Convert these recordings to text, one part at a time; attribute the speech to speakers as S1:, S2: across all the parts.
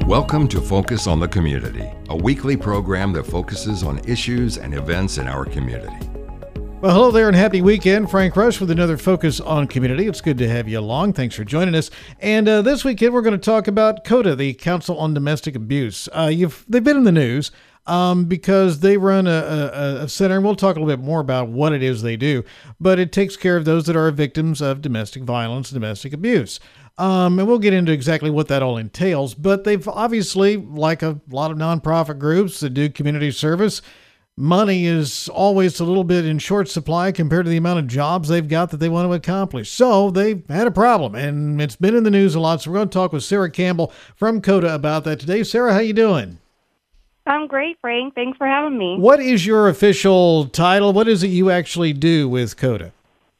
S1: Welcome to Focus on the Community, a weekly program that focuses on issues and events in our community.
S2: Well, hello there and happy weekend. Frank Rush with another Focus on Community. It's good to have you along. Thanks for joining us. And this weekend, we're going to talk about CODA, the Council on Domestic Abuse. They've been in the news because they run a center, and we'll talk a little bit more about what it is they do. But it takes care of those that are victims of domestic violence and domestic abuse. And we'll get into exactly what that all entails. But they've obviously, like a lot of nonprofit groups that do community service, money is always a little bit in short supply compared to the amount of jobs they've got that they want to accomplish. So they've had a problem, and it's been in the news a lot. So we're going to talk with Sarah Campbell from CODA about that today. Sarah, how you doing?
S3: I'm great, Frank. Thanks for having me.
S2: What is your official title? What is it you actually do with CODA?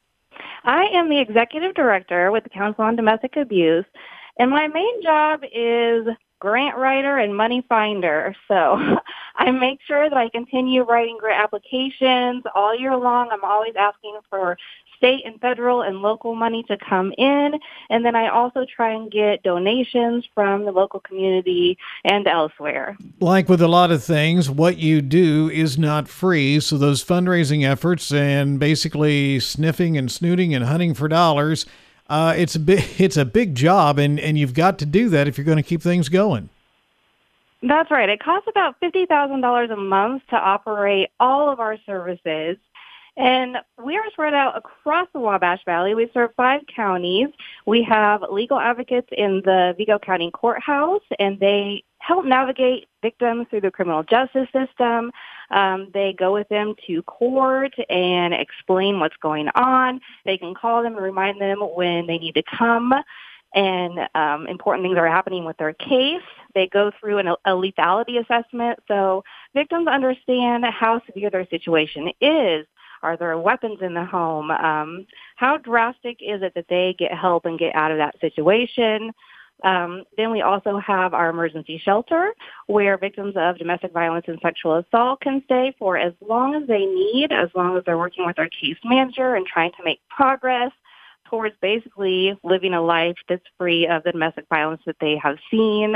S3: I am the executive director with the Council on Domestic Abuse, and my main job is grant writer and money finder. So I make sure that I continue writing grant applications all year long. I'm always asking for state and federal and local money to come in. And then I also try and get donations from the local community and elsewhere. Like
S2: with a lot of things, what you do is not free. So those fundraising efforts and basically sniffing and snooting and hunting for dollars, it's a big job, and you've got to do that if you're going to keep things going.
S3: That's right. It costs about $50,000 a month to operate all of our services. And we are spread out across the Wabash Valley. We serve 5 counties. We have legal advocates in the Vigo County Courthouse, and they help navigate victims through the criminal justice system. They go with them to court and explain what's going on. They can call them and remind them when they need to come and important things are happening with their case. They go through a lethality assessment so victims understand how severe their situation is. Are there weapons in the home? How drastic is it that they get help and get out of that situation? Then we also have our emergency shelter where victims of domestic violence and sexual assault can stay for as long as they need, as long as they're working with our case manager and trying to make progress towards basically living a life that's free of the domestic violence that they have seen.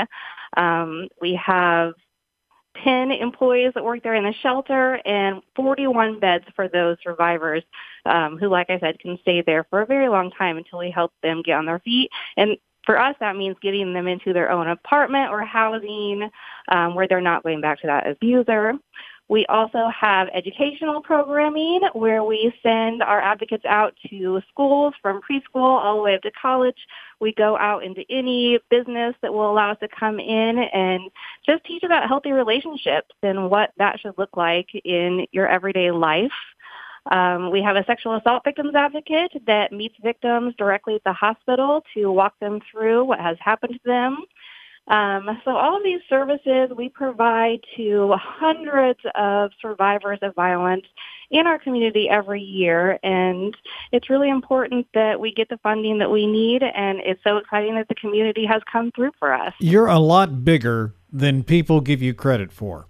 S3: We have 10 employees that work there in the shelter and 41 beds for those survivors who, like I said, can stay there for a very long time until we help them get on their feet. And for us, that means getting them into their own apartment or housing where they're not going back to that abuser. We also have educational programming where we send our advocates out to schools from preschool all the way up to college. We go out into any business that will allow us to come in and just teach about healthy relationships and what that should look like in your everyday life. We have a sexual assault victims advocate that meets victims directly at the hospital to walk them through what has happened to them. So all of these services we provide to hundreds of survivors of violence in our community every year, and it's really important that we get the funding that we need, and it's so exciting that the community has come through for us.
S2: You're a lot bigger than people give you credit for.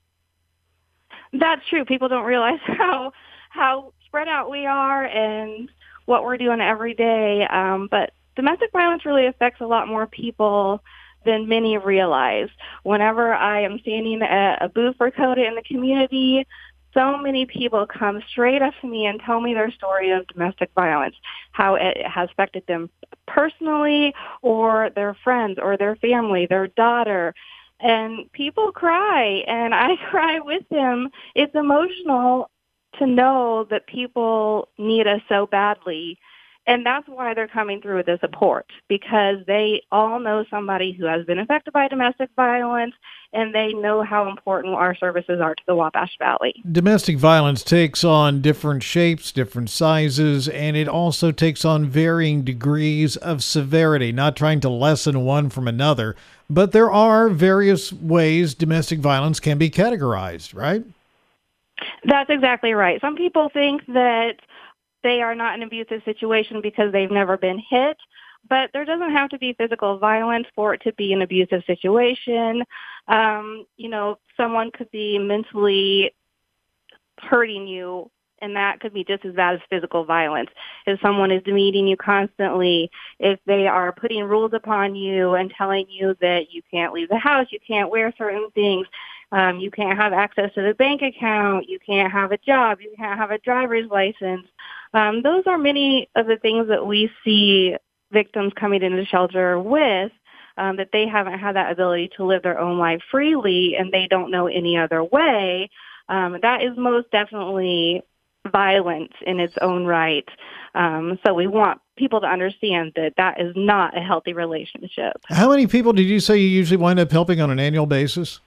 S3: That's true. People don't realize how spread out we are and what we're doing every day, but domestic violence really affects a lot more people than many realize. Whenever I am standing at a booth for CODA in the community, so many people come straight up to me and tell me their story of domestic violence, how it has affected them personally or their friends or their family, their daughter. And people cry, and I cry with them. It's emotional to know that people need us so badly. And that's why they're coming through with the support, because they all know somebody who has been affected by domestic violence, and they know how important our services are to the Wabash Valley.
S2: Domestic violence takes on different shapes, different sizes, and it also takes on varying degrees of severity, not trying to lessen one from another. But there are various ways domestic violence can be categorized, right?
S3: That's exactly right. Some people think that they are not in an abusive situation because they've never been hit, but there doesn't have to be physical violence for it to be an abusive situation. Someone could be mentally hurting you and that could be just as bad as physical violence. If someone is demeaning you constantly, if they are putting rules upon you and telling you that you can't leave the house, you can't wear certain things, you can't have access to the bank account, you can't have a job, you can't have a driver's license. Those are many of the things that we see victims coming into the shelter with, that they haven't had that ability to live their own life freely and they don't know any other way. That is most definitely violence in its own right. So we want people to understand that that is not a healthy relationship.
S2: How many people did you say you usually wind up helping on an annual basis?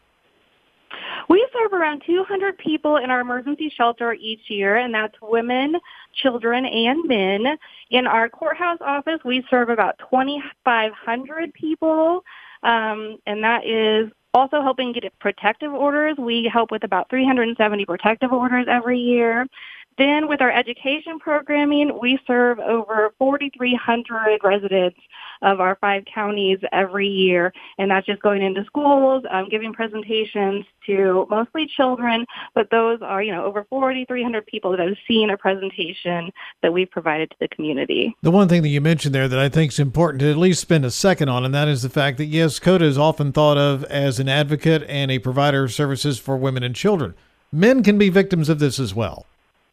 S3: We serve around 200 people in our emergency shelter each year, and that's women, children, and men. In our courthouse office, we serve about 2,500 people, and that is also helping get protective orders. We help with about 370 protective orders every year. Then with our education programming, we serve over 4,300 residents of our 5 counties every year. And that's just going into schools, giving presentations to mostly children, but those are, over 4,300 people that have seen a presentation that we've provided to the community.
S2: The one thing that you mentioned there that I think is important to at least spend a second on, and that is the fact that, yes, CODA is often thought of as an advocate and a provider of services for women and children. Men can be victims of this as well.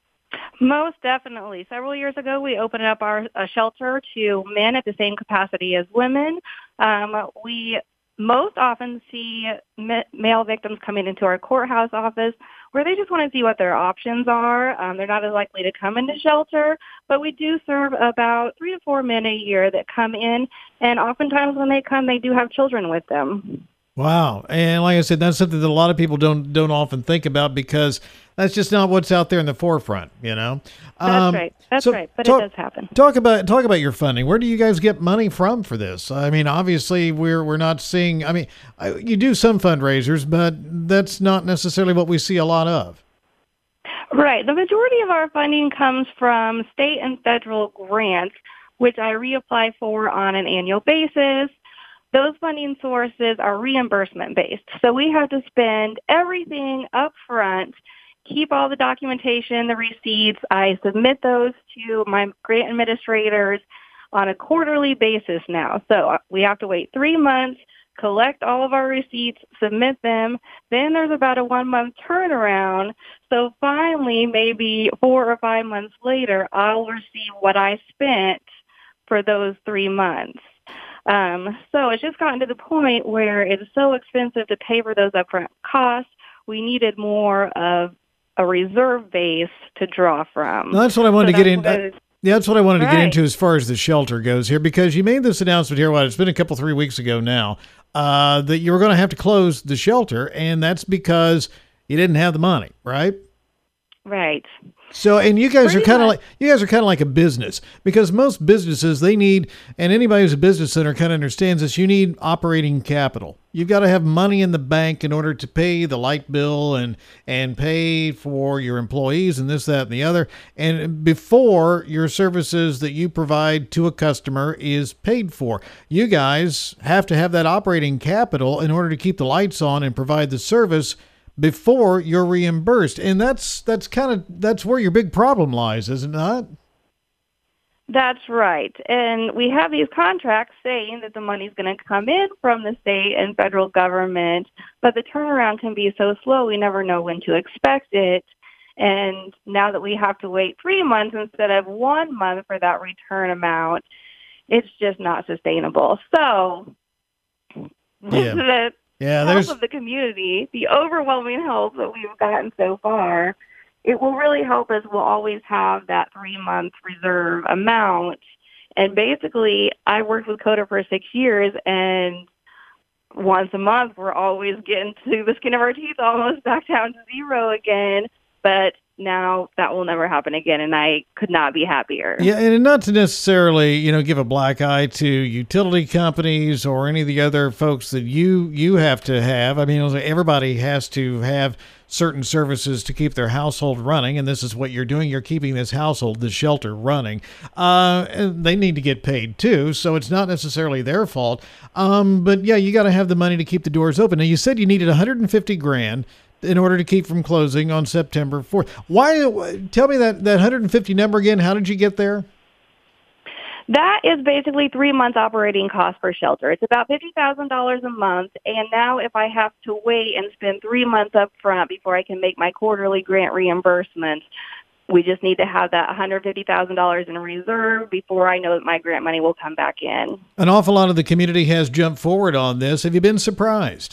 S3: Most definitely. Several years ago, we opened up our shelter to men at the same capacity as women. We most often see male victims coming into our courthouse office where they just want to see what their options are. They're not as likely to come into shelter, but we do serve about 3 to 4 men a year that come in, and oftentimes when they come, they do have children with them.
S2: Wow. And like I said, that's something that a lot of people don't often think about because that's just not what's out there in the forefront,
S3: That's right. That's right. But it does happen.
S2: Talk about your funding. Where do you guys get money from for this? I mean, obviously we're not seeing, you do some fundraisers, but that's not necessarily what we see a lot of.
S3: Right. The majority of our funding comes from state and federal grants, which I reapply for on an annual basis. Those funding sources are reimbursement based. So we have to spend everything up front, keep all the documentation, the receipts. I submit those to my grant administrators on a quarterly basis now. So we have to wait 3 months, collect all of our receipts, submit them. Then there's about a 1-month turnaround. So finally, maybe 4 or 5 months later, I'll receive what I spent for those 3 months. So it's just gotten to the point where it's so expensive to pay for those upfront costs. We needed more of a reserve base to draw from.
S2: Well, that's what I wanted to get into. Yeah, that's what I wanted to get into as far as the shelter goes here, because you made this announcement here. It's been a couple, 3 weeks ago now, that you were going to have to close the shelter, and that's because you didn't have the money, right?
S3: Right.
S2: So, and you guys are kind of like a business, because most businesses, they need, and anybody who's a business owner kind of understands this, you need operating capital. You've got to have money in the bank in order to pay the light bill and pay for your employees and this, that, and the other. And before your services that you provide to a customer is paid for, you guys have to have that operating capital in order to keep the lights on and provide the service before you're reimbursed. And that's where your big problem lies, is it not?
S3: That's right. And we have these contracts saying that the money's going to come in from the state and federal government, but the turnaround can be so slow, we never know when to expect it. And now that we have to wait 3 months instead of 1 month for that return amount, it's just not sustainable. So this is the help of the community, the overwhelming help that we've gotten so far. It will really help us. We'll always have that 3-month reserve amount. And basically, I worked with CODA for 6 years, and once a month, we're always getting to the skin of our teeth, almost back down to zero again. But now that will never happen again, and I could not be happier.
S2: Yeah, and not to necessarily, give a black eye to utility companies or any of the other folks that you have to have. I mean, everybody has to have certain services to keep their household running, and this is what you're doing. You're keeping this household, this shelter, running. And they need to get paid too, so it's not necessarily their fault. But yeah, you got to have the money to keep the doors open. Now, you said you needed $150,000 in order to keep from closing on September 4th. Why? Tell me that 150 number again. How did you get there?
S3: That is basically 3 months operating cost per shelter. It's about $50,000 a month. And now if I have to wait and spend 3 months up front before I can make my quarterly grant reimbursements, we just need to have that $150,000 in reserve before I know that my grant money will come back in.
S2: An awful lot of the community has jumped forward on this. Have you been surprised?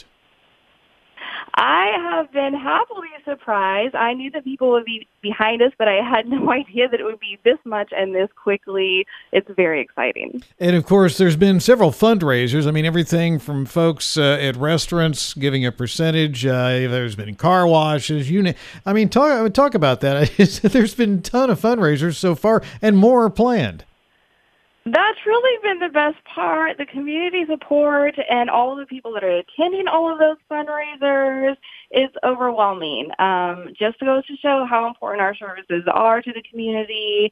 S3: I have been happily surprised. I knew that people would be behind us, but I had no idea that it would be this much and this quickly. It's very exciting.
S2: And, of course, there's been several fundraisers. I mean, everything from folks at restaurants giving a percentage. There's been car washes. I mean, talk about that. There's been a ton of fundraisers so far, and more are planned.
S3: That's really been the best part, the community support and all of the people that are attending all of those fundraisers is overwhelming. Just goes to show how important our services are to the community.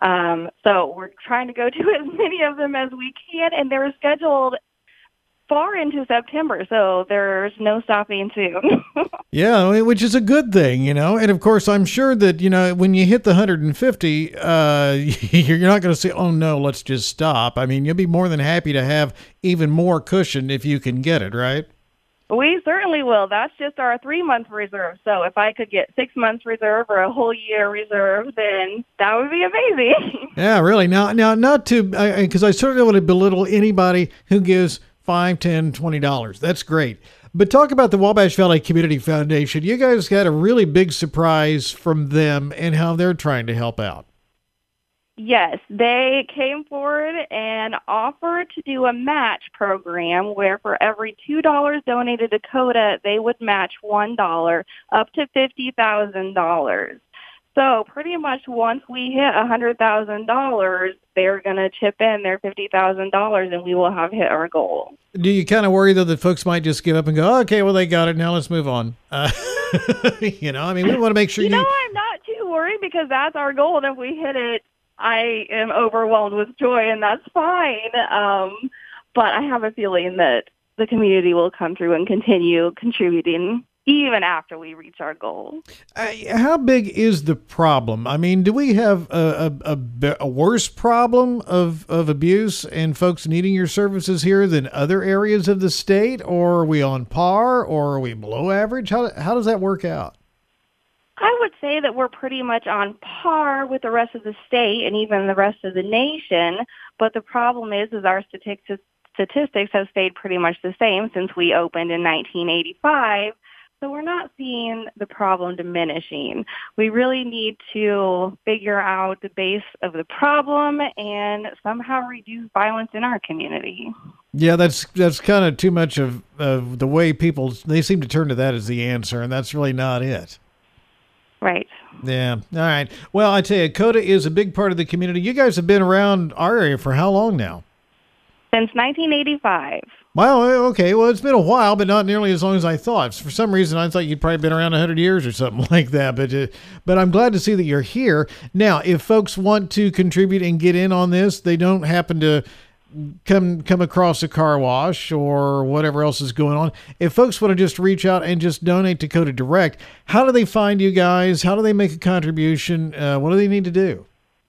S3: So we're trying to go to as many of them as we can, and they're scheduled far into September, so there's no stopping soon.
S2: Yeah, which is a good thing, And of course, I'm sure that, when you hit the 150, you're not going to say, oh, no, let's just stop. I mean, you'll be more than happy to have even more cushion if you can get it, right?
S3: We certainly will. That's just our 3-month reserve. So if I could get 6 months reserve or a whole year reserve, then that would be amazing.
S2: Yeah, really. Now, not to, because I certainly don't want to belittle anybody who gives $5, $10, $20. That's great. But talk about the Wabash Valley Community Foundation. You guys got a really big surprise from them and how they're trying to help out.
S3: Yes, they came forward and offered to do a match program where for every $2 donated to CODA, they would match $1 up to $50,000. So pretty much once we hit $100,000, they're going to chip in their $50,000 and we will have hit our goal.
S2: Do you kind of worry, though, that folks might just give up and go, okay, well, they got it. Now let's move on. I mean, we want to make sure
S3: I'm not too worried because that's our goal. And if we hit it, I am overwhelmed with joy and that's fine. But I have a feeling that the community will come through and continue contributing even after we reach our goal.
S2: How big is the problem? I mean, do we have a worse problem of abuse and folks needing your services here than other areas of the state? Or are we on par? Or are we below average? How does that work out?
S3: I would say that we're pretty much on par with the rest of the state and even the rest of the nation. But the problem is our statistics have stayed pretty much the same since we opened in 1985. So we're not seeing the problem diminishing. We really need to figure out the base of the problem and somehow reduce violence in our community.
S2: Yeah, that's kind of too much of the way they seem to turn to that as the answer, and that's really not it.
S3: Right.
S2: Yeah. All right. Well, I tell you, CODA is a big part of the community. You guys have been around our area for how long now?
S3: Since 1985.
S2: Wow, okay. Well, it's been a while, but not nearly as long as I thought. For some reason, I thought you'd probably been around 100 years or something like that. But I'm glad to see that you're here. Now, if folks want to contribute and get in on this, they don't happen to come across a car wash or whatever else is going on. If folks want to just reach out and just donate to CODA Direct, how do they find you guys? How do they make a contribution? What do they need to do?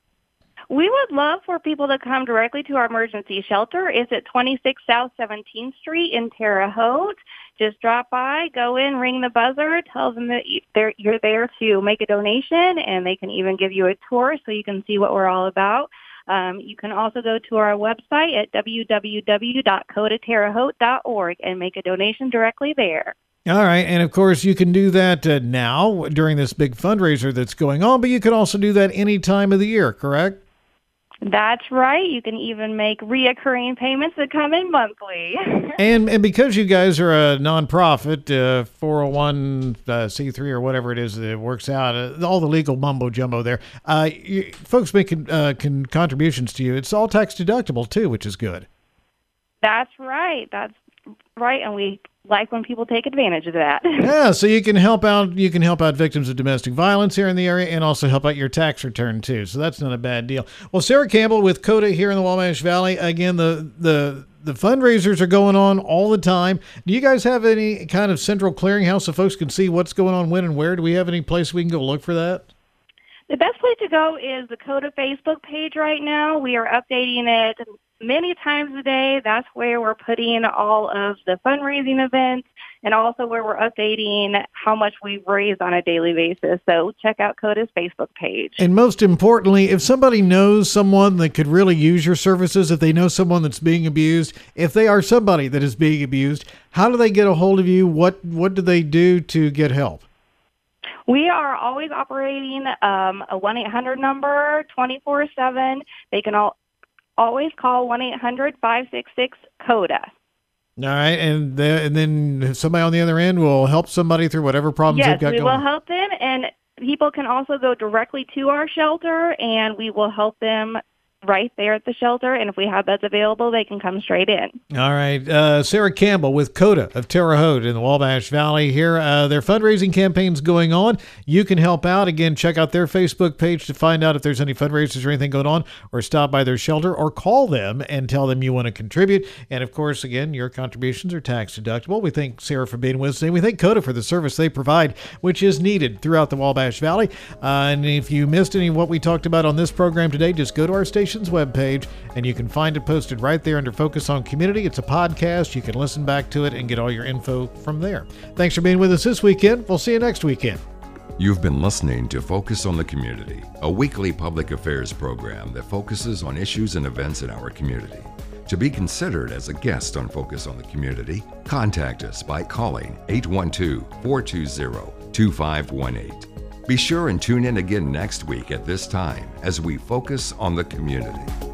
S3: We would love for people to come directly to our emergency shelter. It's at 26 South 17th Street in Terre Haute. Just drop by, go in, ring the buzzer, tell them that you're there to make a donation, and they can even give you a tour so you can see what we're all about. You can also go to our website at www.codaterrehaute.org and make a donation directly there.
S2: All right. And of course, you can do that now during this big fundraiser that's going on, but you can also do that any time of the year, correct?
S3: That's right. You can even make reoccurring payments that come in monthly.
S2: and because you guys are a nonprofit, 401c3 or whatever it is that works out, all the legal mumbo jumbo there, folks making contributions to you. It's all tax deductible too, which is good.
S3: That's right. And we like when people take advantage of that.
S2: Yeah, so you can help out. You can help out victims of domestic violence here in the area, and also help out your tax return too. So that's not a bad deal. Well, Sarah Campbell with CODA here in the Wabash Valley. Again, the the fundraisers are going on all the time. Do you guys have any kind of central clearinghouse so folks can see what's going on when and where? Do we have any place we can go look for that?
S3: The best place to go is the COTA Facebook page right now. We are updating it many times a day. That's where we're putting all of the fundraising events and also where we're updating how much we've raised on a daily basis. So check out COTA's Facebook page.
S2: And most importantly, if somebody knows someone that could really use your services, if they know someone that's being abused, if they are somebody that is being abused, how do they get a hold of you? What do they do to get help?
S3: We are always operating a 1-800 number 24/7. They can always call 1-800-566-COTA.
S2: All right, and then somebody on the other end will help somebody through whatever problems they've got going.
S3: Yes, we will help them, and people can also go directly to our shelter, and we will help them right there at the shelter, and if we have beds available, they can come straight in.
S2: All right. Sarah Campbell with COTA of Terre Haute in the Wabash Valley here. Their fundraising campaign's going on. You can help out. Again, check out their Facebook page to find out if there's any fundraisers or anything going on, or stop by their shelter, or call them and tell them you want to contribute. And, of course, again, your contributions are tax deductible. We thank Sarah for being with us today. We thank COTA for the service they provide, which is needed throughout the Wabash Valley. And if you missed any of what we talked about on this program today, just go to our station's webpage, and you can find it posted right there under Focus on Community. It's a podcast. You can listen back to it and get all your info from there. Thanks for being with us this weekend. We'll see you next weekend.
S1: You've been listening to Focus on the Community, a weekly public affairs program that focuses on issues and events in our community. To be considered as a guest on Focus on the Community, contact us by calling 812-420-2518. Be sure and tune in again next week at this time as we focus on the community.